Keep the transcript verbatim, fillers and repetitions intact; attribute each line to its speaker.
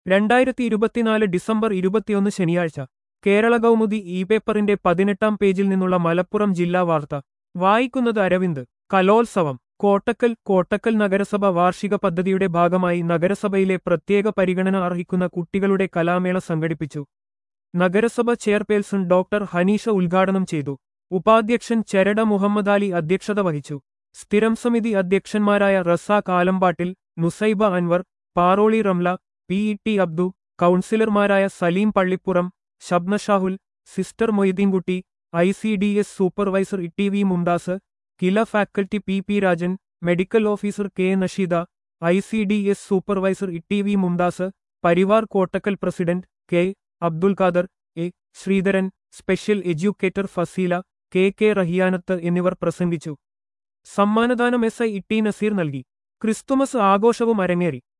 Speaker 1: രണ്ടായിരത്തി ഇരുപത്തിനാല് ഡിസംബർ ഇരുപത്തിയൊന്ന് ശനിയാഴ്ച കേരള കൗമുദി ഇ പേപ്പറിന്റെ പതിനെട്ടാം പേജിൽ നിന്നുള്ള മലപ്പുറം ജില്ലാ വാർത്ത വായിക്കുന്നത് അരവിന്ദ്. കലോത്സവം കോട്ടക്കൽ കോട്ടക്കൽ നഗരസഭ വാർഷിക പദ്ധതിയുടെ ഭാഗമായി നഗരസഭയിലെ പ്രത്യേക പരിഗണന അർഹിക്കുന്ന കുട്ടികളുടെ കലാമേള സംഘടിപ്പിച്ചു. നഗരസഭ ചെയർപേഴ്സൺ ഡോക്ടർ ഹനീഷ ഉദ്ഘാടനം ചെയ്തു. ഉപാധ്യക്ഷൻ ചെരട മുഹമ്മദാലി അധ്യക്ഷത വഹിച്ചു. സ്ഥിരം സമിതി അധ്യക്ഷന്മാരായ Razak Alampattil, Nusaiba Anwar, Paroli Ramla, P E T Abdu, കൗൺസിലർമാരായ Saleem Pallippuram, Shabna Shahul, sister Moideenkutty, I C D S supervisor E T V Mumtaz, KILA faculty P P Rajan, medical officer K Nasheeda, I C D S supervisor E T V Mumtaz, Parivar Kottakkal president K Abdul Khader, A Sreedharan, special educator Fasila, K K Rahiyanath എന്നിവർ പ്രസംഗിച്ചു. സമ്മാനദാനം S I E T Naseer നൽകി. Christmas ആഘോഷവും അരങ്ങേറി.